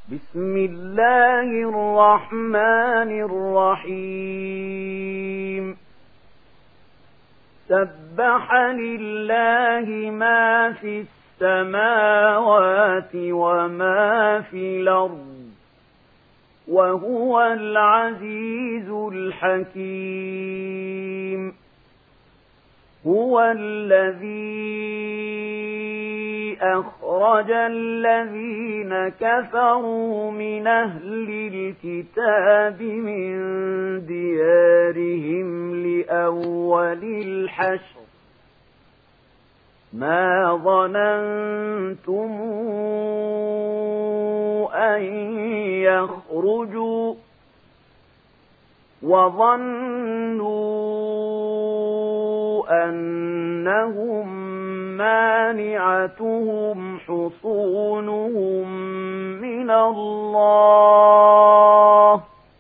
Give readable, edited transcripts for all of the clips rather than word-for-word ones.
بسم الله الرحمن الرحيم سبح لله ما في السماوات وما في الأرض وهو العزيز الحكيم هو الذي أخرج الذين كفروا من أهل الكتاب من ديارهم لأول الحشر ما ظننتم أن يخرجوا وظنوا أنهم مانعتهم حصونهم من الله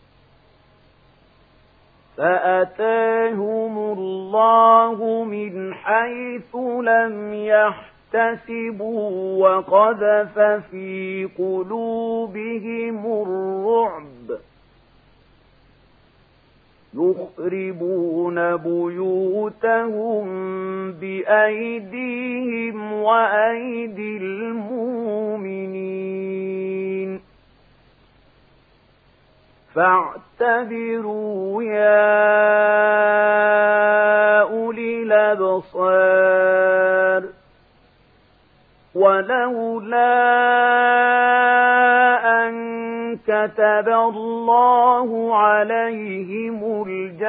فأتاهم الله من حيث لم يحتسبوا وقذف في قلوبهم الرعب يخربون بيوتهم بأيديهم وأيدي المؤمنين فاعتبروا يا أولي الأبصار ولولا أن كتب الله عليهم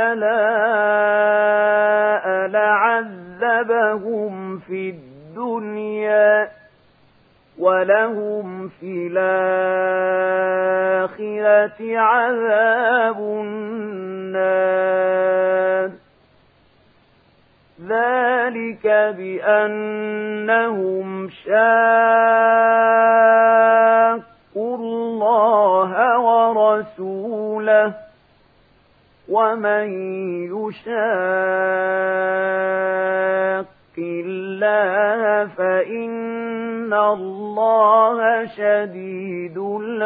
الجلاء لعذبهم في الدنيا ولهم في الآخرة عذاب النار ذلك بأنهم شاقوا الله ورسوله ومن يشاق الله فإن الله شديد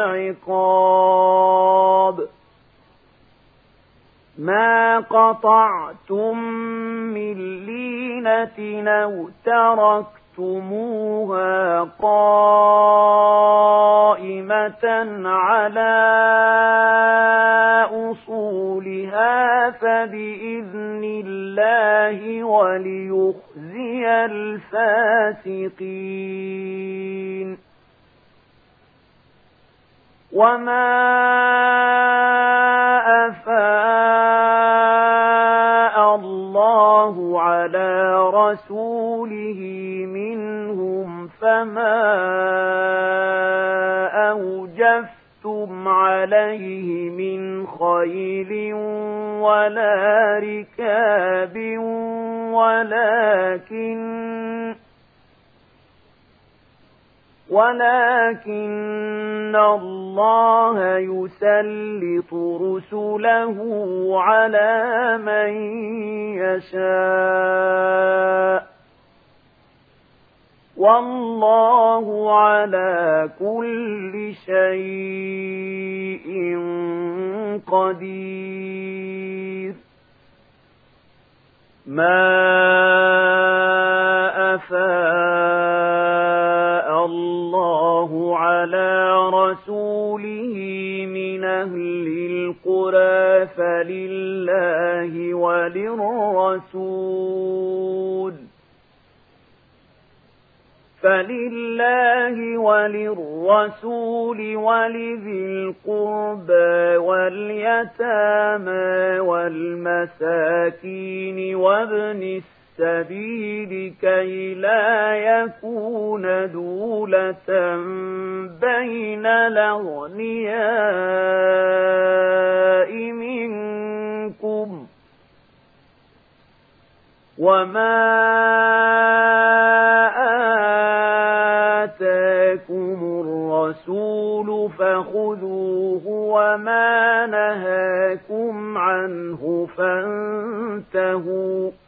العقاب ما قطعتم من لينة أو تركتموها قائمة على أصولها فبإذن الله وليخزي الفاسقين وما أفاء الله على رسوله منهم فما أوجفتم عليه من خيل ولا ركاب ولكن الله يسلط رسله على من يشاء والله على كل شيء قدير ما أفاء الله على رسوله من أهل القرى فلله وللرسول ولذي القربى واليتامى والمساكين وابن السبيل كي لا يكون دولة بين الأغنياء منكم وما آتاكم الرسول فخذوه وما نهاكم عنه فانتهوا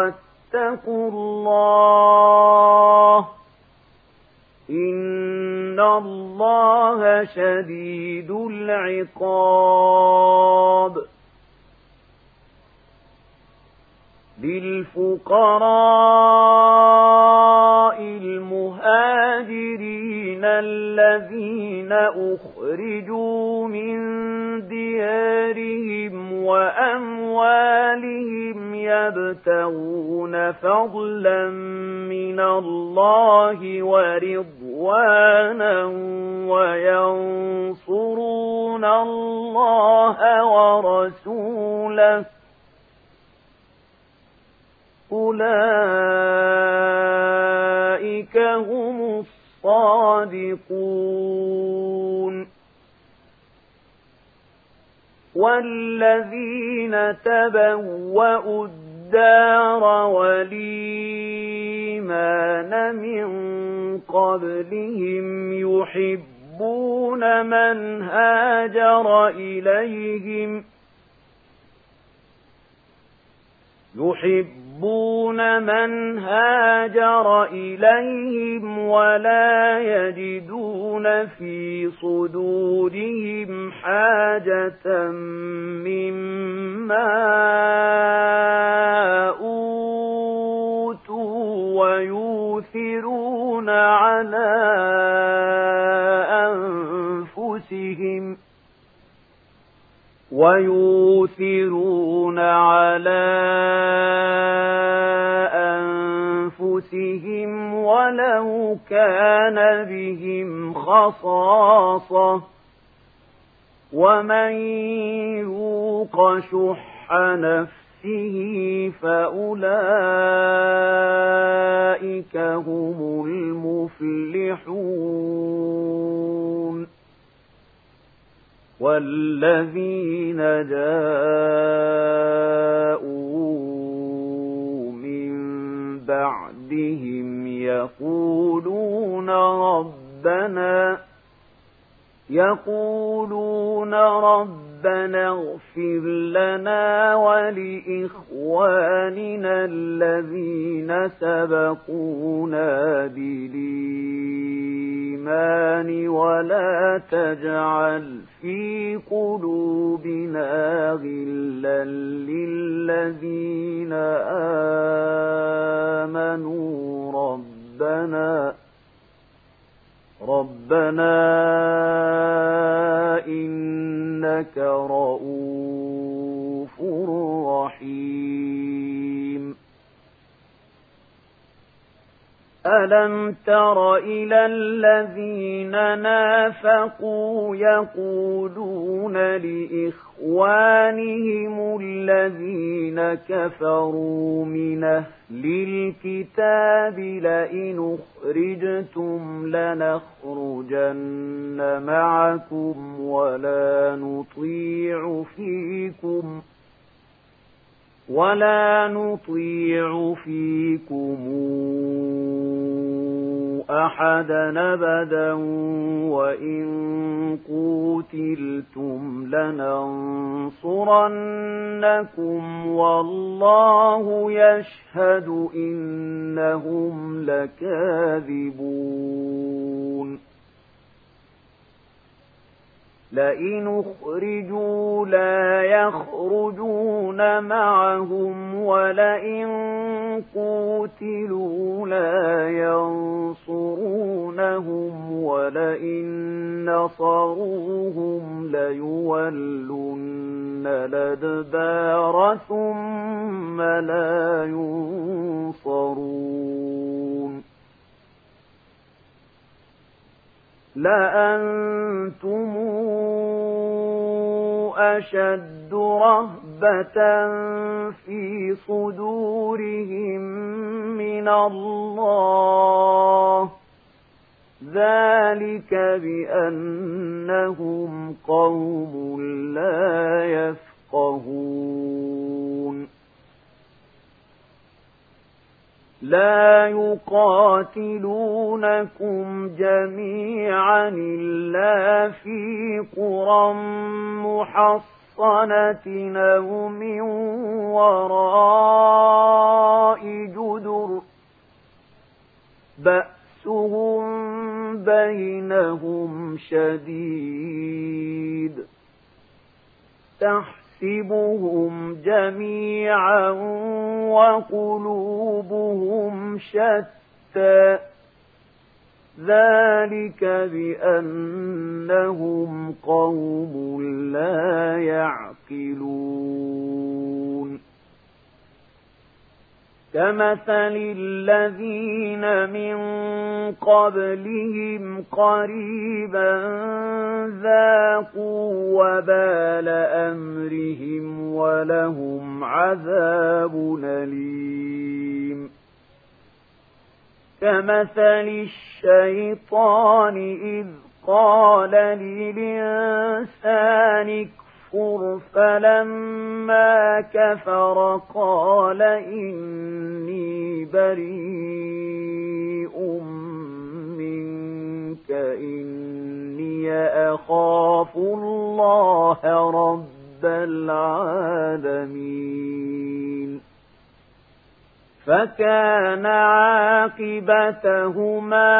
واتقوا الله إن إن الله شديد العقاب. للفقراء المهاجرين الذين أخرجوا من ديارهم وأموالهم يبتغون فضلا من الله ورضوانا وينصرون الله ورسوله أولئك هم الصادقون. والذين تبوأوا الدار والإيمان من قبلهم يحبون من هاجر إليهم ولا يجدون في صدورهم حاجة مما أوتوا ويؤثرون على أنفسهم ولو كان بهم خصاصة ومن يوق شح نفسه فأولئك هم المفلحون. والذين جاءوا من بعدهم يقولون ربنا اغفر لنا ولإخواننا الذين سبقونا بالإيمان ولا تجعل في قلوبنا غلا للذين آمنوا ربنا إنك رؤوف رحيم. ألم تر إلى الذين نافقوا يقولون لإخوانهم الذين كفروا من أهل الكتاب لئن أخرجتم لنخرجن معكم ولا نطيع فيكم أحدا أبدا وإن قوتلتم لننصرنكم والله يشهد إنهم لكاذبون. لئن أخرجوا لا يخرجون معهم ولئن قوتلوا لا ينصرونهم ولئن نصروهم ليولن الأدبار ثم لا ينصرون. لأنتم أشد رهبة في صدورهم من الله ذلك بأنهم قوم لا يفقهون. لا يقاتلونكم جميعا إلا في قرى محصنة أو من وراء جدر بأسهم بينهم شديد تحسبهم جميعا وقلوبهم شتى ذلك بأنهم قوم لا يعقلون كمثل الذين من قبلهم قريبا ذاقوا وبال أمرهم ولهم عذاب أليم كمثل الشيطان إذ قال للإنسان اكفر فلما كفر قال إني بريء منك إني أخاف الله رب العالمين فكان عاقبتهما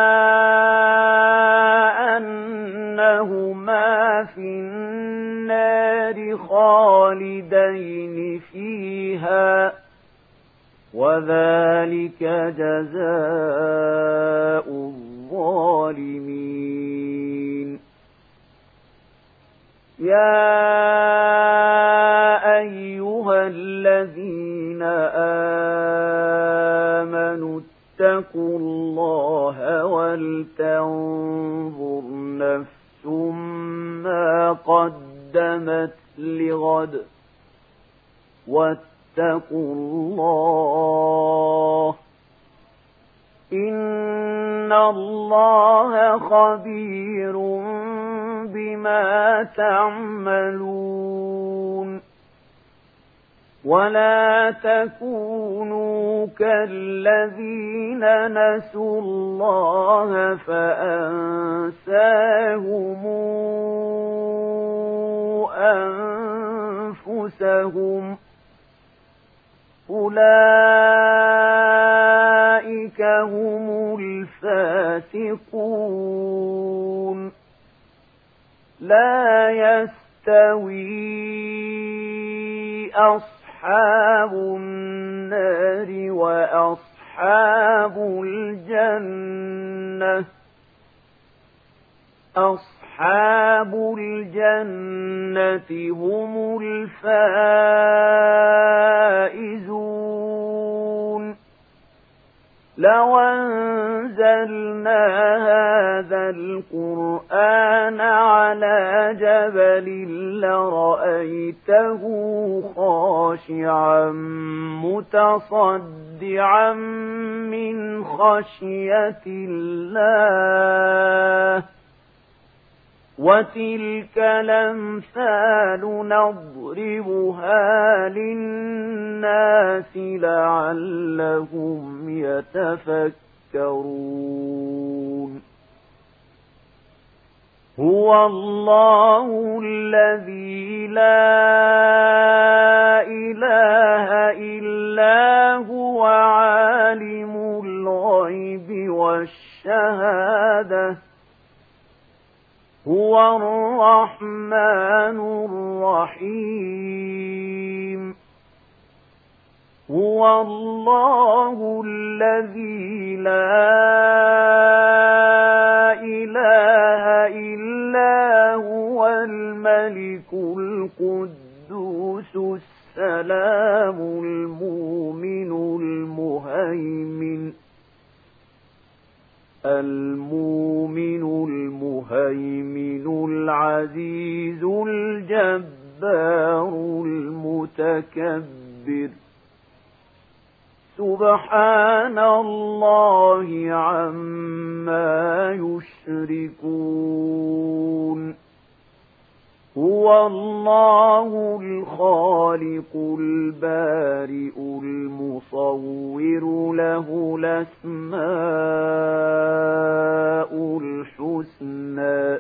أنهما في النار خالدين فيها وذلك جزاء الظالمين يا أيها الذين آمنوا اتقوا الله ولتنظر نفس ما قدمت لغد واتقوا الله إن الله خبير بما تعملون ولا تكونوا كالذين نسوا الله فأنساهم أنفسهم أولئك هم الفاسقون لا يستوي أصحاب النار وأصحاب الجنة أصحاب الجنة هم الفائزون لو أنزلنا هذا القرآن على جبل لرأيته خاشعا متصدعا من خشية الله وتلك الأمثال نضربها للناس لعلهم يتفكرون هو الله الذي لا إله إلا هو عالم الغيب والشهادة هو الرحمن الرحيم هو الله الذي لا إله إلا هو الملك القدوس السلام المؤمن المهيمن العزيز الجبار المتكبر سبحان الله عما يشركون هو الله الخالق البارئ المصور له الأسماء الحسنى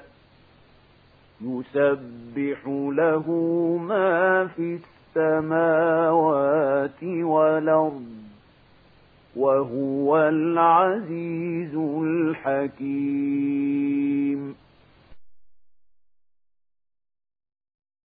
يسبح له ما في السماوات والأرض وهو العزيز الحكيم